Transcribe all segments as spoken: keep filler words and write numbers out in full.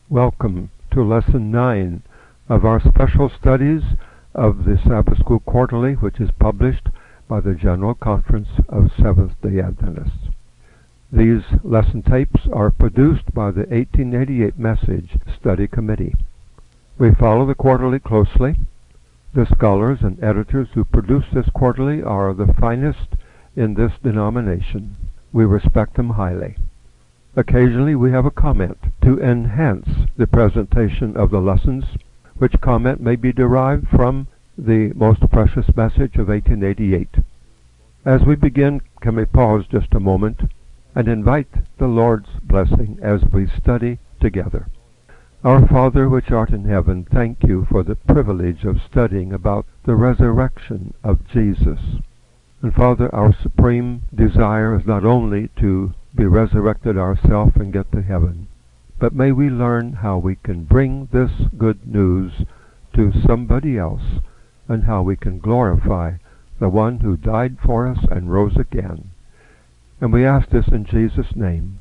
Welcome to Lesson nine of our special studies of the Sabbath School Quarterly, which is published by the General Conference of Seventh-day Adventists. These lesson tapes are produced by the eighteen eighty-eight Message Study Committee. We follow the quarterly closely. The scholars and editors who produce this quarterly are the finest in this denomination. We respect them highly. Occasionally we have a comment to enhance the presentation of the lessons, which comment may be derived from the most precious message of eighteen eighty-eight. As we begin, can we pause just a moment and invite the Lord's blessing as we study together. Our Father which art in heaven, thank you for the privilege of studying about the resurrection of Jesus. And Father, our supreme desire is not only to be resurrected ourselves and get to heaven, but may we learn how we can bring this good news to somebody else and how we can glorify the one who died for us and rose again. And we ask this in Jesus' name.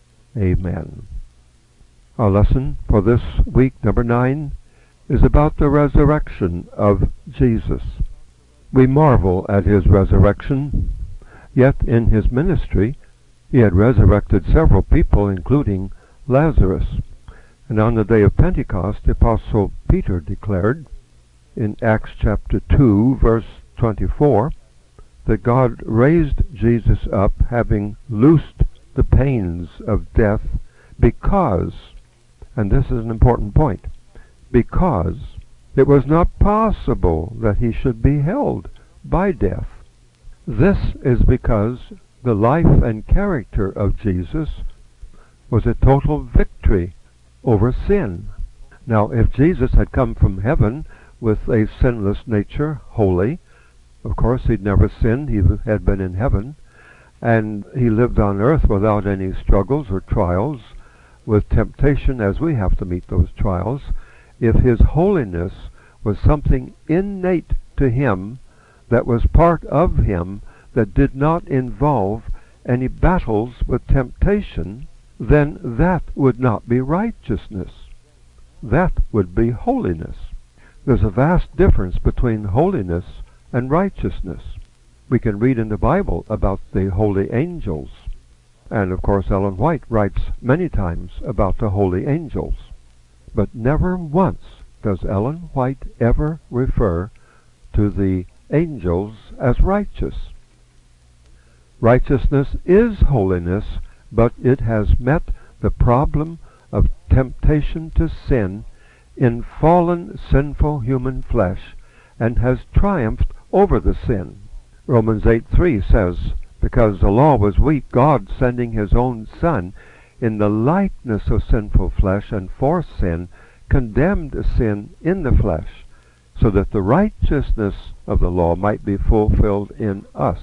Amen. Our lesson for this week, number nine, is about the resurrection of Jesus. We marvel at his resurrection, yet in his ministry he had resurrected several people, including Lazarus. And on the day of Pentecost, the Apostle Peter declared in Acts chapter two, verse twenty-four, that God raised Jesus up, having loosed the pains of death, because, and this is an important point, because it was not possible that he should be held by death. This is because the life and character of Jesus was a total victory over sin. Now, if Jesus had come from heaven with a sinless nature, holy, of course he'd never sinned, he had been in heaven, and he lived on earth without any struggles or trials, with temptation as we have to meet those trials. If his holiness was something innate to him, that was part of him, that did not involve any battles with temptation, then that would not be righteousness. That would be holiness. There's a vast difference between holiness and righteousness. We can read in the Bible about the holy angels, and of course Ellen White writes many times about the holy angels, but never once does Ellen White ever refer to the angels as righteous. Righteousness is holiness, but it has met the problem of temptation to sin in fallen, sinful human flesh, and has triumphed over the sin. Romans eight three says, because the law was weak, God, sending his own Son in the likeness of sinful flesh and for sin, condemned sin in the flesh, so that the righteousness of the law might be fulfilled in us.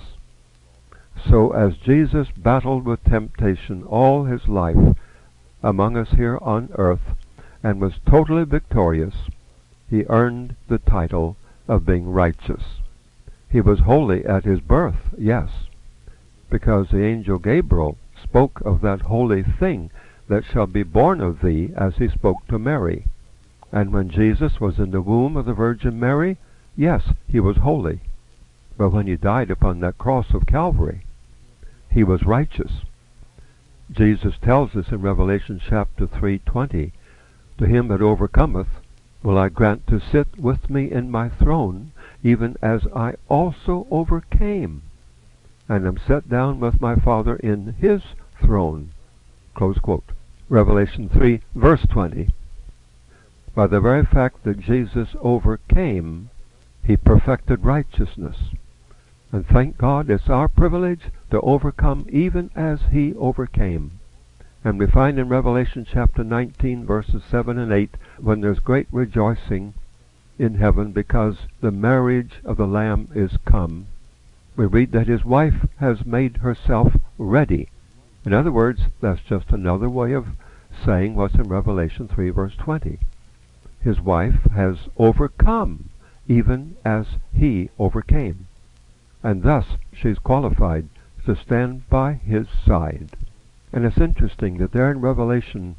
So as Jesus battled with temptation all his life among us here on earth and was totally victorious, he earned the title of being righteous. He was holy at his birth, yes, because the angel Gabriel spoke of that holy thing that shall be born of thee, as he spoke to Mary. And when Jesus was in the womb of the Virgin Mary, yes, he was holy. But when he died upon that cross of Calvary, he was righteous. Jesus tells us in Revelation chapter three twenty, to him that overcometh will I grant to sit with me in my throne, even as I also overcame, and am set down with my Father in his throne. Close quote. Revelation three, verse twenty. By the very fact that Jesus overcame, he perfected righteousness. And thank God, it's our privilege to overcome even as he overcame. And we find in Revelation chapter nineteen, verses seven and eight, when there's great rejoicing in heaven because the marriage of the Lamb is come, we read that his wife has made herself ready. In other words, that's just another way of saying what's in Revelation three, verse twenty. His wife has overcome, even as he overcame. And thus she's qualified to stand by his side. And it's interesting that there in Revelation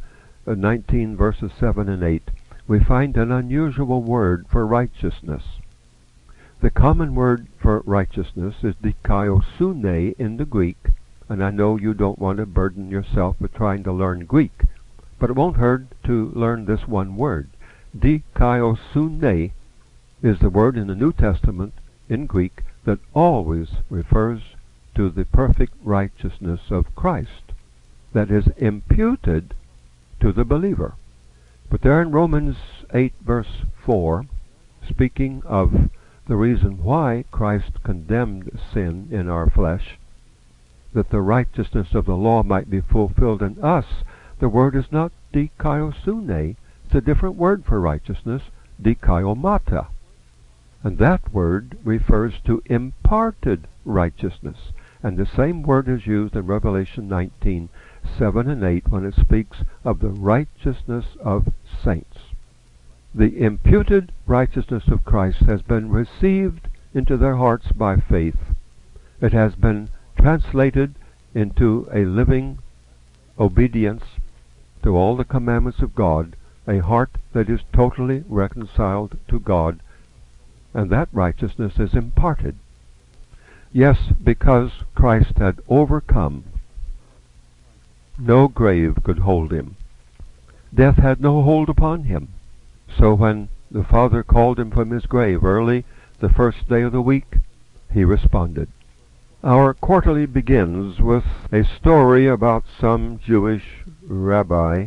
nineteen, verses seven and eight, we find an unusual word for righteousness. The common word for righteousness is dikaiosune in the Greek, and I know you don't want to burden yourself with trying to learn Greek, but it won't hurt to learn this one word. Dikaiosune is the word in the New Testament in Greek that always refers to the perfect righteousness of Christ that is imputed to the believer. But there in Romans eight, verse four, speaking of the reason why Christ condemned sin in our flesh, that the righteousness of the law might be fulfilled in us, the word is not dikaiosune, it's a different word for righteousness, dikaiomata. And that word refers to imparted righteousness. And the same word is used in Revelation nineteen, seven and eight when it speaks of the righteousness of saints. The imputed righteousness of Christ has been received into their hearts by faith. It has been translated into a living obedience to all the commandments of God, a heart that is totally reconciled to God, and that righteousness is imparted. Yes, because Christ had overcome, no grave could hold him. Death had no hold upon him. So when the Father called him from his grave early the first day of the week, he responded. Our quarterly begins with a story about some Jewish rabbi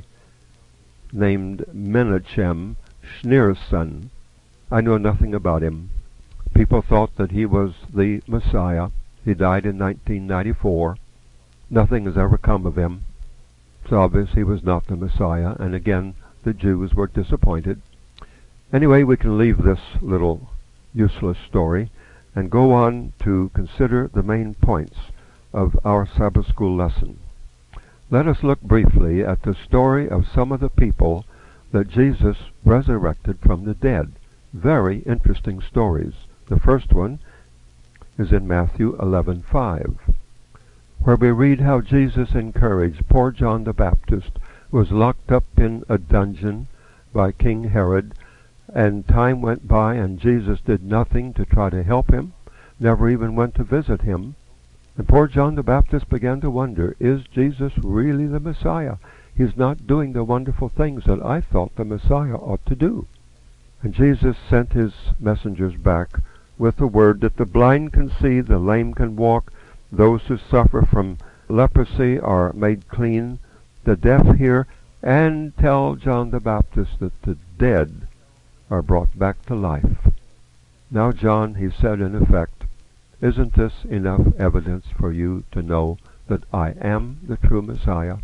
named Menachem Schneerson. I know nothing about him. People thought that he was the Messiah. He died in nineteen ninety-four. Nothing has ever come of him. It's obvious he was not the Messiah, and again the Jews were disappointed. Anyway, we can leave this little useless story and go on to consider the main points of our Sabbath school lesson. Let us look briefly at the story of some of the people that Jesus resurrected from the dead. Very interesting stories. The first one is in Matthew eleven five, where we read how Jesus encouraged poor John the Baptist, who was locked up in a dungeon by King Herod, and time went by and Jesus did nothing to try to help him, never even went to visit him. And poor John the Baptist began to wonder, is Jesus really the Messiah? He's not doing the wonderful things that I thought the Messiah ought to do. And Jesus sent his messengers back with the word that the blind can see, the lame can walk, those who suffer from leprosy are made clean, the deaf hear, and tell John the Baptist that the dead are brought back to life. Now, John, he said in effect, isn't this enough evidence for you to know that I am the true Messiah?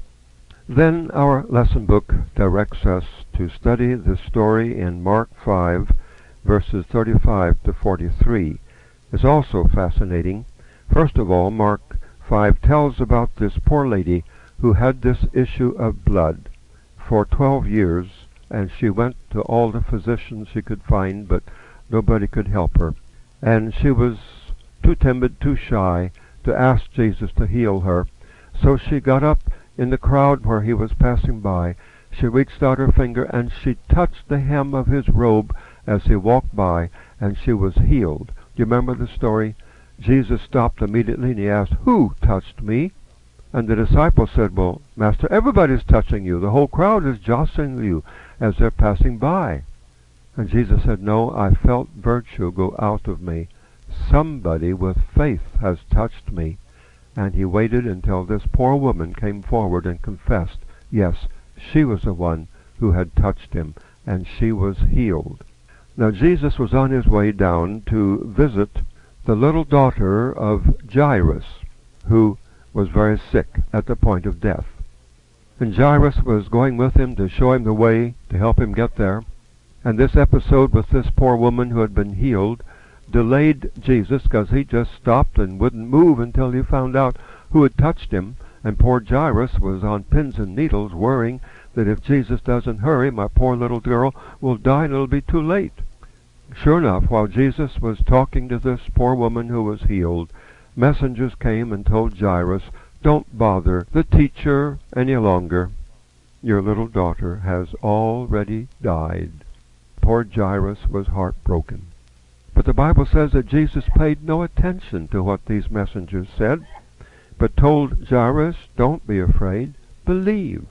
Then our lesson book directs us to study the story in Mark five, verses thirty-five to forty-three. It's also fascinating. First of all, Mark five tells about this poor lady who had this issue of blood for twelve years, and she went to all the physicians she could find, but nobody could help her. And she was too timid, too shy to ask Jesus to heal her. So she got up in the crowd where he was passing by. She reached out her finger and she touched the hem of his robe as he walked by, and she was healed. Do you remember the story? Jesus stopped immediately and he asked, "Who touched me?" And the disciples said, "Well, Master, everybody's touching you. The whole crowd is jostling you as they're passing by." And Jesus said, "No, I felt virtue go out of me. Somebody with faith has touched me." And he waited until this poor woman came forward and confessed, yes, she was the one who had touched him, and she was healed. Now Jesus was on his way down to visit the little daughter of Jairus, who was very sick at the point of death. And Jairus was going with him to show him the way, to help him get there. And this episode with this poor woman who had been healed delayed Jesus, because he just stopped and wouldn't move until he found out who had touched him. And poor Jairus was on pins and needles, worrying that if Jesus doesn't hurry, my poor little girl will die and it'll be too late. Sure enough, while Jesus was talking to this poor woman who was healed, messengers came and told Jairus, "Don't bother the teacher any longer. your little daughter has already died." Poor Jairus was heartbroken. But the Bible says that Jesus paid no attention to what these messengers said, but told Jairus, "Don't be afraid, believe."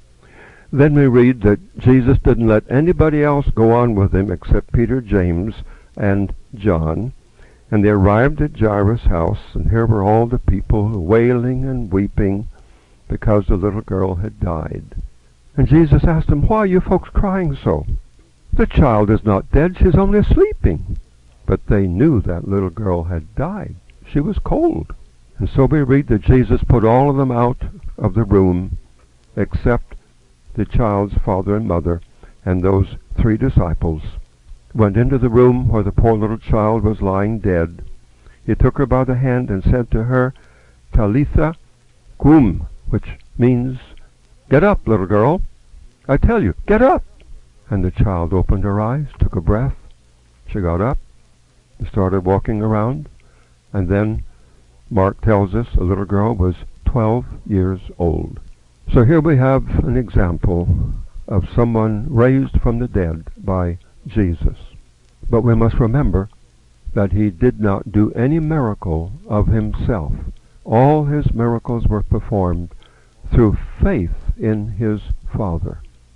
Then we read that Jesus didn't let anybody else go on with him except Peter, James, and John. And they arrived at Jairus' house, and here were all the people wailing and weeping because the little girl had died. And Jesus asked them, "Why are you folks crying so? The child is not dead, she's only sleeping." But they knew that little girl had died. She was cold. And so we read that Jesus put all of them out of the room except the child's father and mother and those three disciples. Went into the room where the poor little child was lying dead. He took her by the hand and said to her, "Talitha cum," which means, "Get up, little girl. I tell you, get up." And the child opened her eyes, took a breath. She got up and started walking around. And then Mark tells us the little girl was twelve years old. So here we have an example of someone raised from the dead by Jesus. But we must remember that he did not do any miracle of himself. All his miracles were performed through faith in his Father.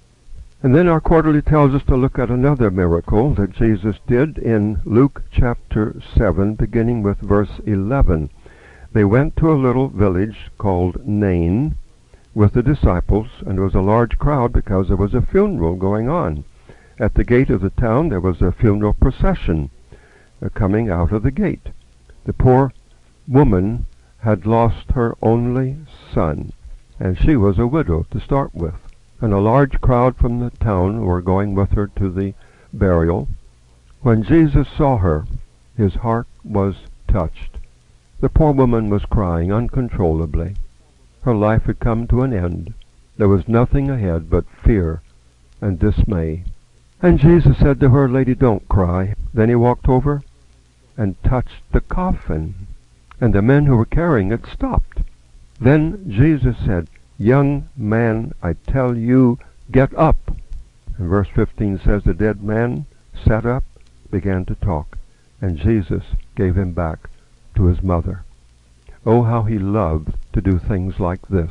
And then our quarterly tells us to look at another miracle that Jesus did in Luke chapter seven, beginning with verse eleven. They went to a little village called Nain with the disciples, and there was a large crowd because there was a funeral going on. At the gate of the town there was a funeral procession uh, coming out of the gate. The poor woman had lost her only son, and she was a widow to start with. And a large crowd from the town were going with her to the burial. When Jesus saw her, his heart was touched. The poor woman was crying uncontrollably. Her life had come to an end. There was nothing ahead but fear and dismay. And Jesus said to her, "Lady, don't cry." Then he walked over and touched the coffin, and the men who were carrying it stopped. Then Jesus said, "Young man, I tell you, get up." And verse fifteen says the dead man sat up, began to talk, and Jesus gave him back to his mother. Oh, how he loved to do things like this.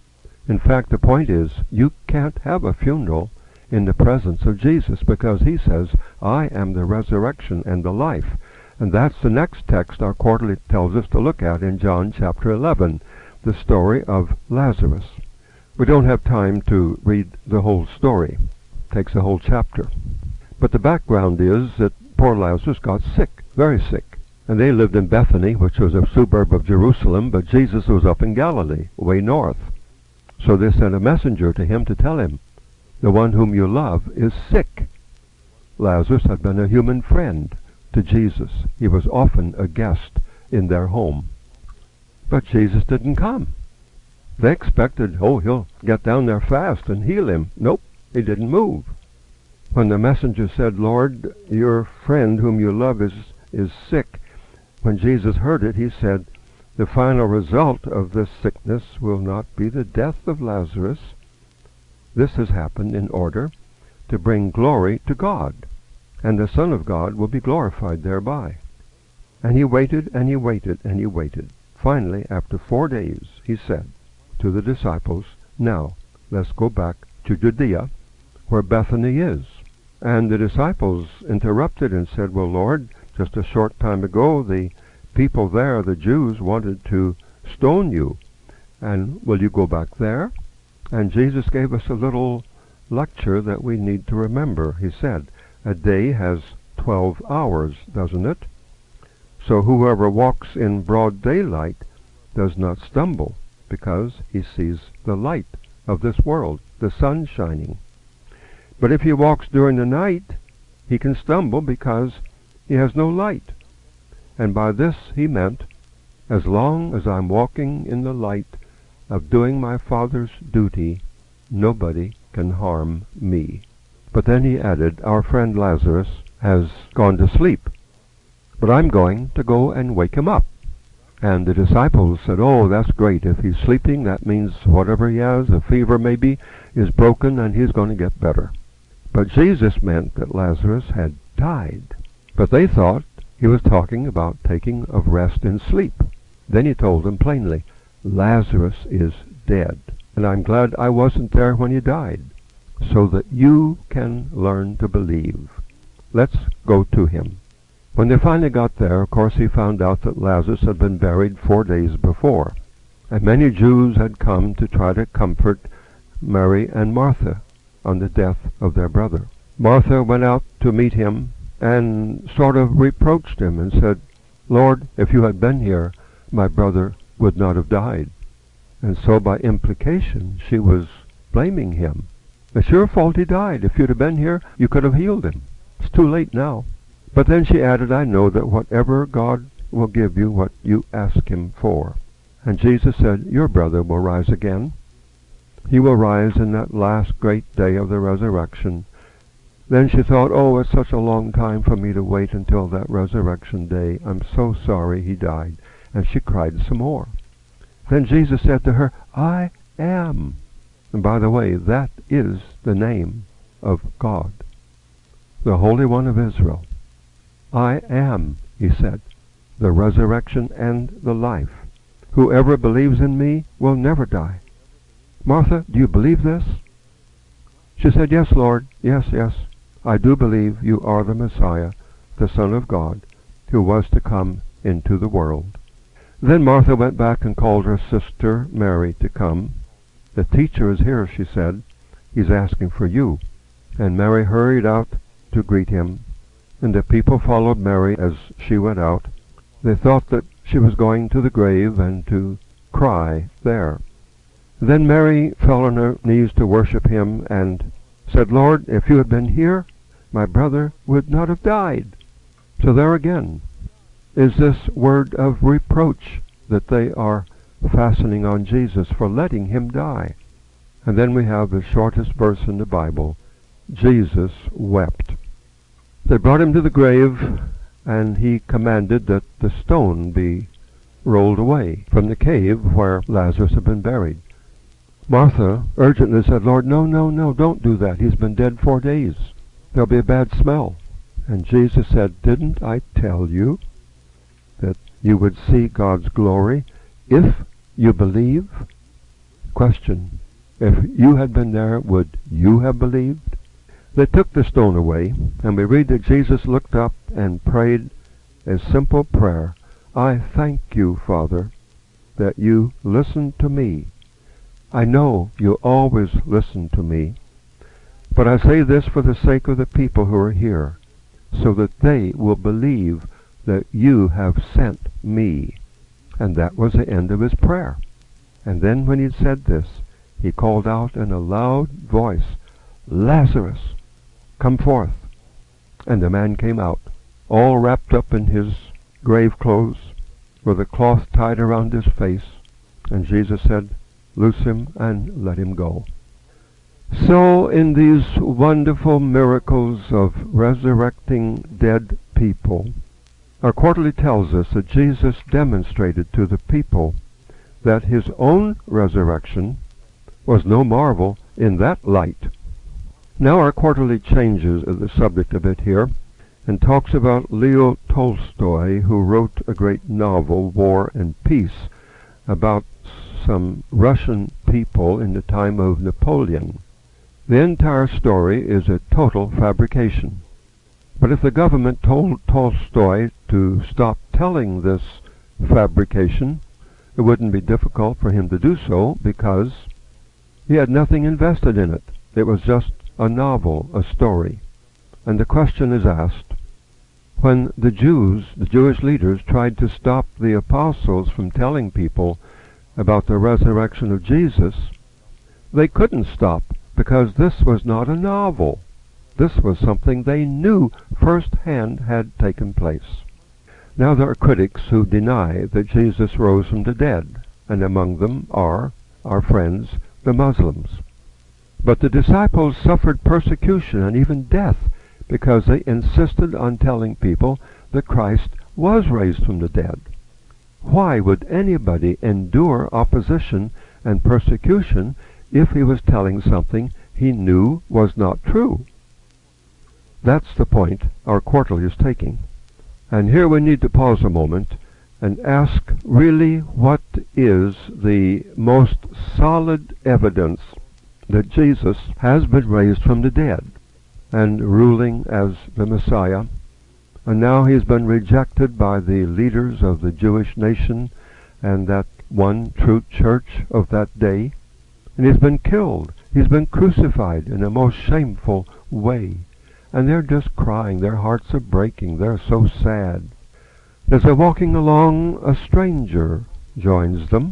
In fact, the point is, you can't have a funeral in the presence of Jesus, because he says, "I am the resurrection and the life." And that's the next text our quarterly tells us to look at in John chapter eleven, the story of Lazarus. We don't have time to read the whole story. It takes a whole chapter. But the background is that poor Lazarus got sick, very sick. And they lived in Bethany, which was a suburb of Jerusalem, but Jesus was up in Galilee, way north. So they sent a messenger to him to tell him, "The one whom you love is sick." Lazarus had been a human friend to Jesus. He was often a guest in their home. But Jesus didn't come. They expected, oh, he'll get down there fast and heal him. Nope, he didn't move. When the messenger said, "Lord, your friend whom you love is, is sick," when Jesus heard it, he said, "The final result of this sickness will not be the death of Lazarus. This has happened in order to bring glory to God, and the Son of God will be glorified thereby." And he waited, and he waited, and he waited. Finally, after four days, he said to the disciples, "Now, let's go back to Judea, where Bethany is." And the disciples interrupted and said, "Well, Lord, just a short time ago, the people there, the Jews, wanted to stone you. And will you go back there?" And Jesus gave us a little lecture that we need to remember. He said, "A day has twelve hours, doesn't it? So whoever walks in broad daylight does not stumble, because he sees the light of this world, the sun shining. But if he walks during the night, he can stumble because he has no light." And by this he meant, as long as I'm walking in the light of doing my Father's duty, nobody can harm me. But then he added, "Our friend Lazarus has gone to sleep, but I'm going to go and wake him up." And the disciples said, oh, that's great. If he's sleeping, that means whatever he has, a fever maybe, is broken and he's going to get better. But Jesus meant that Lazarus had died. But they thought he was talking about taking of rest in sleep. Then he told them plainly, Lazarus is dead, and I'm glad I wasn't there when he died, so that you can learn to believe. Let's go to him. When they finally got there, of course, he found out that Lazarus had been buried four days before, and many Jews had come to try to comfort Mary and Martha on the death of their brother. Martha went out to meet him and sort of reproached him and said, Lord, if you had been here, my brother would not have died. And so by implication, she was blaming him. It's your fault he died. If you'd have been here, you could have healed him. It's too late now. But then she added, I know that whatever God will give you, what you ask him for. And Jesus said, your brother will rise again. He will rise in that last great day of the resurrection. Then she thought, oh, it's such a long time for me to wait until that resurrection day. I'm so sorry he died. And she cried some more. Then Jesus said to her, I am. And by the way, that is the name of God, the Holy One of Israel. I am, he said, the resurrection and the life. Whoever believes in me will never die. Martha, do you believe this? She said, yes, Lord, yes, yes. I do believe you are the Messiah, the Son of God, who was to come into the world. Then Martha went back and called her sister Mary to come. The teacher is here, she said. He's asking for you. And Mary hurried out to greet him, and the people followed Mary as she went out. They thought that she was going to the grave and to cry there. Then Mary fell on her knees to worship him and said, Lord, if you had been here, my brother would not have died. So there again is this word of reproach that they are fastening on Jesus for letting him die. And then we have the shortest verse in the Bible, Jesus wept. They brought him to the grave, and he commanded that the stone be rolled away from the cave where Lazarus had been buried. Martha urgently said, Lord, no, no, no, don't do that. He's been dead four days. There'll be a bad smell. And Jesus said, didn't I tell you that you would see God's glory if you believe? Question, if you had been there, would you have believed? They took the stone away, and we read that Jesus looked up and prayed a simple prayer. I thank you, Father, that you listened to me. I know you always listen to me, but I say this for the sake of the people who are here, so that they will believe that you have sent me. And that was the end of his prayer. And then when he said this, he called out in a loud voice, Lazarus, come forth. And the man came out, all wrapped up in his grave clothes, with a cloth tied around his face. And Jesus said, loose him and let him go. So in these wonderful miracles of resurrecting dead people, our quarterly tells us that Jesus demonstrated to the people that his own resurrection was no marvel in that light. Now our quarterly changes the subject a bit here and talks about Leo Tolstoy, who wrote a great novel, War and Peace, about some Russian people in the time of Napoleon. The entire story is a total fabrication. But if the government told Tolstoy to stop telling this fabrication, it wouldn't be difficult for him to do so, because he had nothing invested in it. It was just a novel, a story. And the question is asked, when the Jews, the Jewish leaders, tried to stop the apostles from telling people about the resurrection of Jesus, they couldn't stop, because this was not a novel. This was something they knew firsthand had taken place. Now there are critics who deny that Jesus rose from the dead, and among them are our friends, the Muslims. But the disciples suffered persecution and even death because they insisted on telling people that Christ was raised from the dead. Why would anybody endure opposition and persecution if he was telling something he knew was not true? That's the point our quarterly is taking. And here we need to pause a moment and ask really what is the most solid evidence that Jesus has been raised from the dead and ruling as the Messiah, and now he's been rejected by the leaders of the Jewish nation and that one true church of that day, and he's been killed. He's been crucified in a most shameful way, and they're just crying. Their hearts are breaking. They're so sad. As they're walking along, a stranger joins them.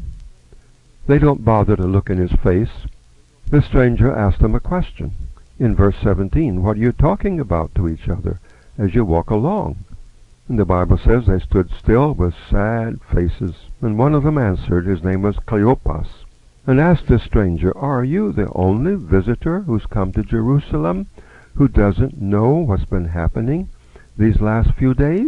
They don't bother to look in his face. The stranger asks them a question. In verse seventeen, what are you talking about to each other as you walk along? And the Bible says they stood still with sad faces. And one of them answered, his name was Cleopas, and asked the stranger, are you the only visitor who's come to Jerusalem who doesn't know what's been happening these last few days?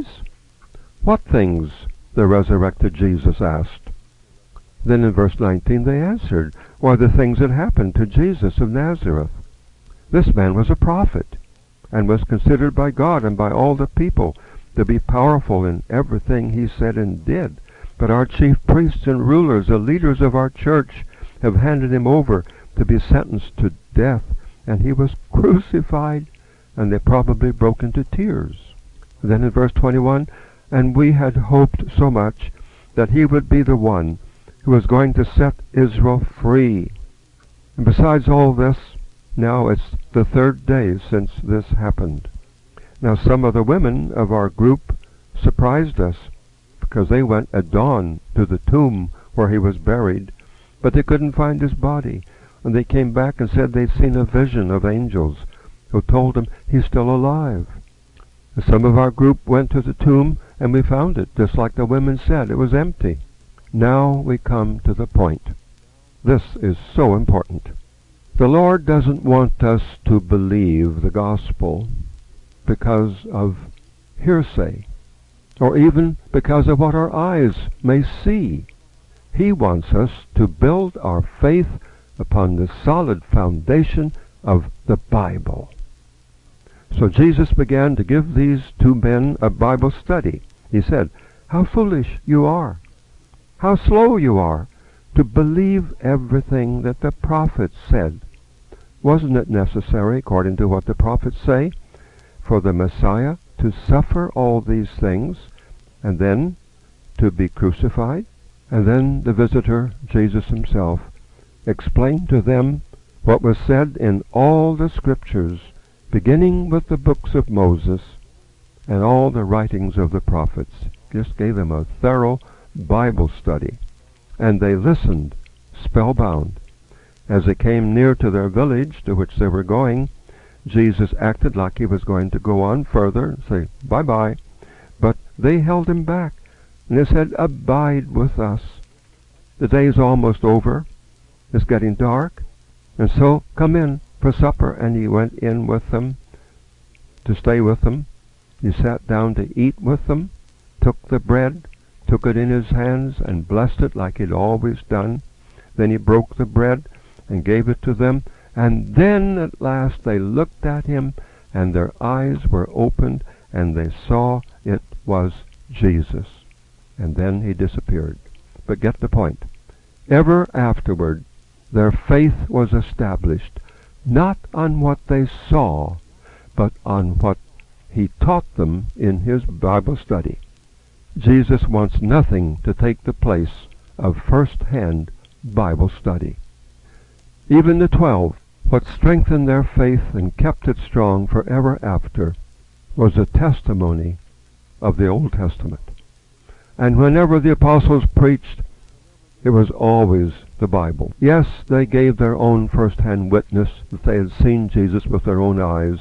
What things? The resurrected Jesus asked. Then in verse nineteen they answered, why, the things that happened to Jesus of Nazareth. This man was a prophet, and was considered by God and by all the people to be powerful in everything he said and did. But our chief priests and rulers, the leaders of our church, have handed him over to be sentenced to death, and he was crucified, and they probably broke into tears. Then in verse twenty-one, and we had hoped so much that he would be the one who was going to set Israel free. And besides all this, now it's the third day since this happened. Now some of the women of our group surprised us, because they went at dawn to the tomb where he was buried, but they couldn't find his body. And they came back and said they'd seen a vision of angels who told them he's still alive. And some of our group went to the tomb, and we found it, just like the women said. It was empty. Now we come to the point. This is so important. The Lord doesn't want us to believe the gospel because of hearsay, or even because of what our eyes may see. He wants us to build our faith upon the solid foundation of the Bible. So Jesus began to give these two men a Bible study. He said, how foolish you are, how slow you are to believe everything that the prophets said. Wasn't it necessary, according to what the prophets say, for the Messiah to suffer all these things, and then to be crucified? And then the visitor, Jesus himself, explained to them what was said in all the scriptures, beginning with the books of Moses and all the writings of the prophets. Just gave them a thorough Bible study. And they listened, spellbound. As they came near to their village to which they were going, Jesus acted like he was going to go on further and say, bye-bye. But they held him back, and they said, abide with us. The day is almost over. It's getting dark. And so come in for supper. And he went in with them to stay with them. He sat down to eat with them, took the bread, took it in his hands, and blessed it like he'd always done. Then he broke the bread and gave it to them. And then at last they looked at him, and their eyes were opened, and they saw it was Jesus. And then he disappeared. But get the point. Ever afterward, their faith was established, not on what they saw, but on what he taught them in his Bible study. Jesus wants nothing to take the place of first-hand Bible study. Even the twelve, what strengthened their faith and kept it strong forever after was a testimony of the Old Testament. And whenever the apostles preached, it was always the Bible. Yes, they gave their own first-hand witness that they had seen Jesus with their own eyes.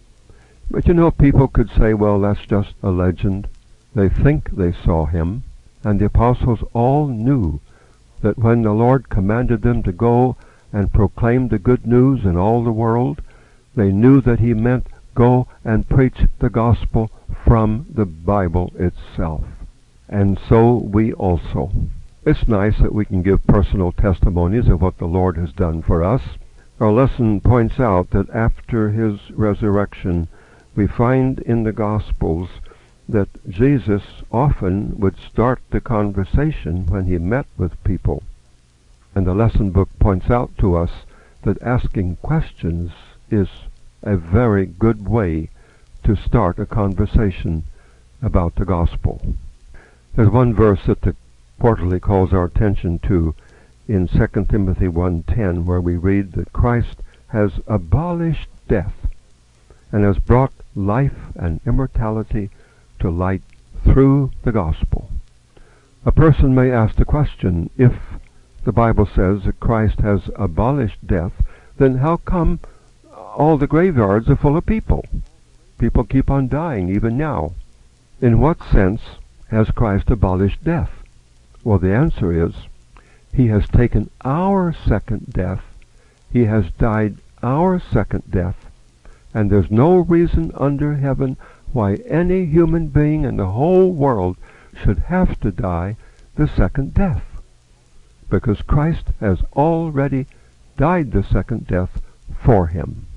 But you know, people could say, well, that's just a legend. They think they saw him. And the apostles all knew that when the Lord commanded them to go and proclaim the good news in all the world, they knew that he meant go and preach the gospel from the Bible itself. and so we also. It's nice that we can give personal testimonies of what the Lord has done for us. Our lesson points out that after his resurrection, we find in the Gospels that Jesus often would start the conversation when he met with people. And the lesson book points out to us that asking questions is a very good way to start a conversation about the gospel. There's one verse that the quarterly calls our attention to in Second Timothy one ten, where we read that Christ has abolished death and has brought life and immortality to light through the gospel. A person may ask the question, if the Bible says that Christ has abolished death, then how come all the graveyards are full of people? People keep on dying even now. In what sense has Christ abolished death? Well, the answer is, he has taken our second death, he has died our second death, and there's no reason under heaven why any human being in the whole world should have to die the second death, because Christ has already died the second death for him.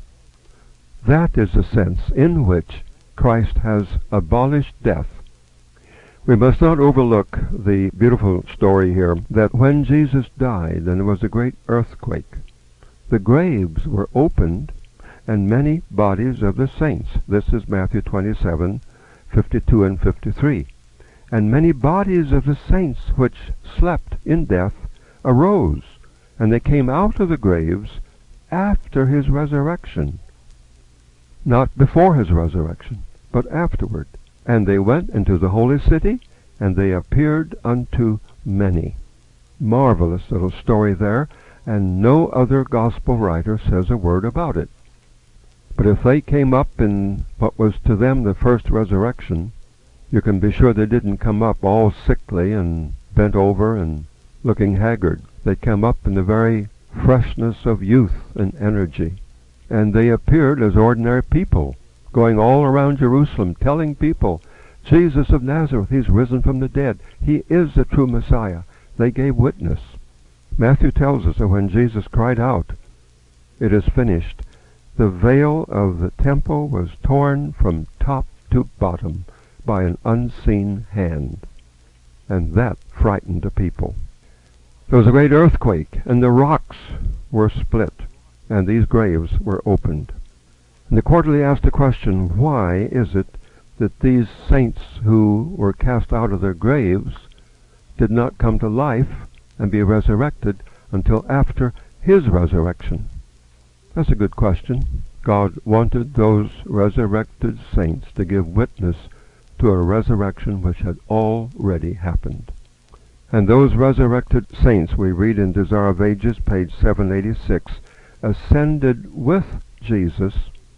That is the sense in which Christ has abolished death. We must not overlook the beautiful story here that when Jesus died and there was a great earthquake, the graves were opened and many bodies of the saints, this is Matthew twenty-seven, fifty-two and fifty-three, and many bodies of the saints which slept in death arose, and they came out of the graves after his resurrection. Not before his resurrection, but afterward. And they went into the holy city, and they appeared unto many. Marvelous little story there, and no other gospel writer says a word about it. But if they came up in what was to them the first resurrection, you can be sure they didn't come up all sickly and bent over and looking haggard. They came up in the very freshness of youth and energy. And they appeared as ordinary people, going all around Jerusalem, telling people, Jesus of Nazareth, he's risen from the dead. He is the true Messiah. They gave witness. Matthew tells us that when Jesus cried out, it is finished, the veil of the temple was torn from top to bottom by an unseen hand. And that frightened the people. There was a great earthquake, and the rocks were split, and these graves were opened. And the quarterly asked the question, why is it that these saints who were cast out of their graves did not come to life and be resurrected until after his resurrection? That's a good question. God wanted those resurrected saints to give witness to a resurrection which had already happened. And those resurrected saints, we read in Desire of Ages, page seven eighty-six, ascended with Jesus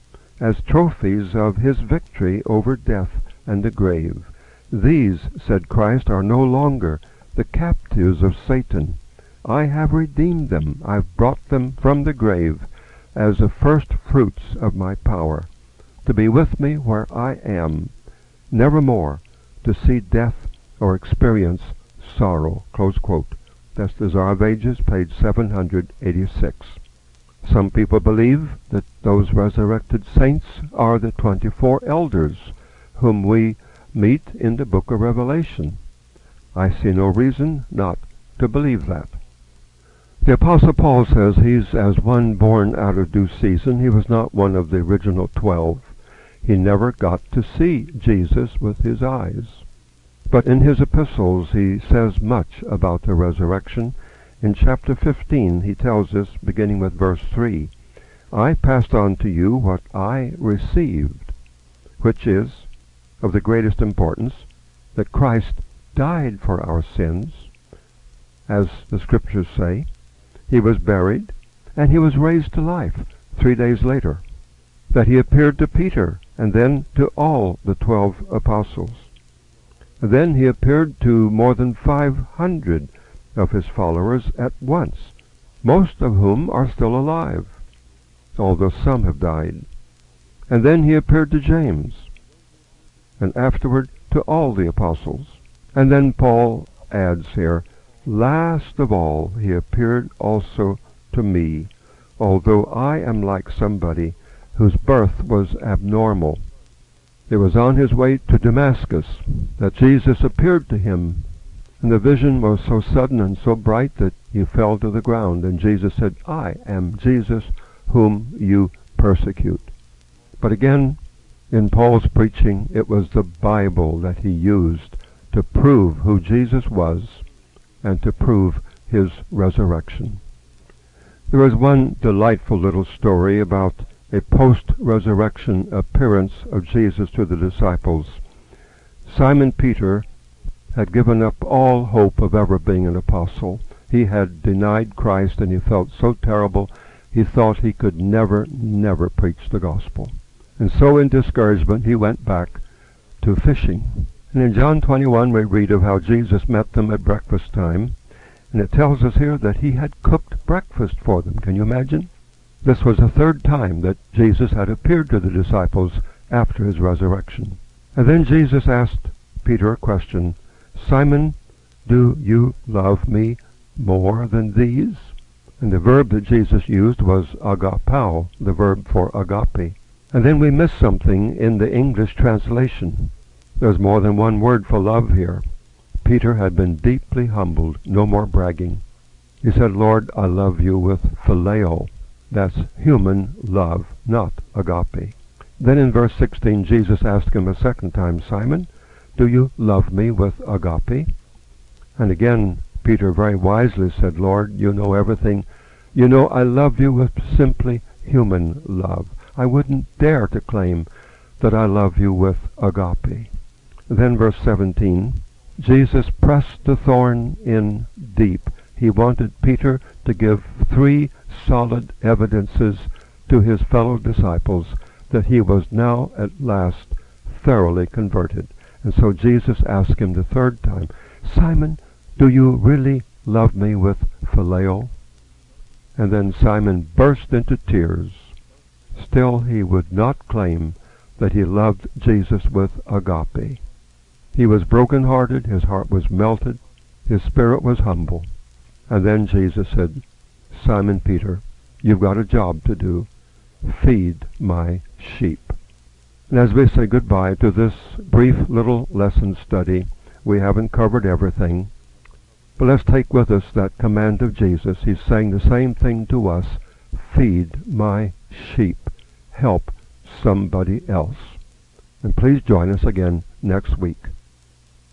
as trophies of his victory over death and the grave. These, said Christ, are no longer the captives of Satan. I have redeemed them. I've brought them from the grave as the first fruits of my power, to be with me where I am, nevermore to see death or experience sorrow. Close quote. That's the Desire of Ages, page seven eighty-six. Some people believe that those resurrected saints are the twenty-four elders whom we meet in the book of Revelation. I see no reason not to believe that. The Apostle Paul says he's as one born out of due season. He was not one of the original twelve. He never got to see Jesus with his eyes. But in his epistles he says much about the resurrection. In chapter fifteen he tells us, beginning with verse three, I passed on to you what I received, which is of the greatest importance, that Christ died for our sins, as the scriptures say. He was buried, and he was raised to life three days later. That he appeared to Peter, and then to all the twelve apostles. Then he appeared to more than five hundred of his followers at once, most of whom are still alive, although some have died. And then he appeared to James, and afterward to all the apostles. And then Paul adds here, last of all, he appeared also to me, although I am like somebody whose birth was abnormal. It was on his way to Damascus that Jesus appeared to him, and the vision was so sudden and so bright that he fell to the ground, and Jesus said, I am Jesus whom you persecute. But again, in Paul's preaching, it was the Bible that he used to prove who Jesus was and to prove his resurrection. There is one delightful little story about a post-resurrection appearance of Jesus to the disciples. Simon Peter had given up all hope of ever being an apostle. He had denied Christ, and he felt so terrible he thought he could never, never preach the gospel. And so in discouragement he went back to fishing. And in John twenty-one we read of how Jesus met them at breakfast time, and it tells us here that he had cooked breakfast for them. Can you imagine? This was the third time that Jesus had appeared to the disciples after his resurrection. And then Jesus asked Peter a question, Simon, do you love me more than these? And the verb that Jesus used was agapao, the verb for agape. And then we miss something in the English translation. There's more than one word for love here. Peter had been deeply humbled, no more bragging. He said, Lord, I love you with phileo. That's human love, not agape. Then in verse sixteen, Jesus asked him a second time, Simon, do you love me with agape? And again, Peter very wisely said, Lord, you know everything. You know I love you with simply human love. I wouldn't dare to claim that I love you with agape. Then verse seventeen, Jesus pressed the thorn in deep. He wanted Peter to give three solid evidences to his fellow disciples that he was now at last thoroughly converted. And so Jesus asked him the third time, Simon, do you really love me with phileo? And then Simon burst into tears. Still he would not claim that he loved Jesus with agape. He was broken-hearted, his heart was melted, his spirit was humble. And then Jesus said, Simon Peter, you've got a job to do. Feed my sheep. And as we say goodbye to this brief little lesson study, we haven't covered everything. But let's take with us that command of Jesus. He's saying the same thing to us. Feed my sheep. Help somebody else. And please join us again next week.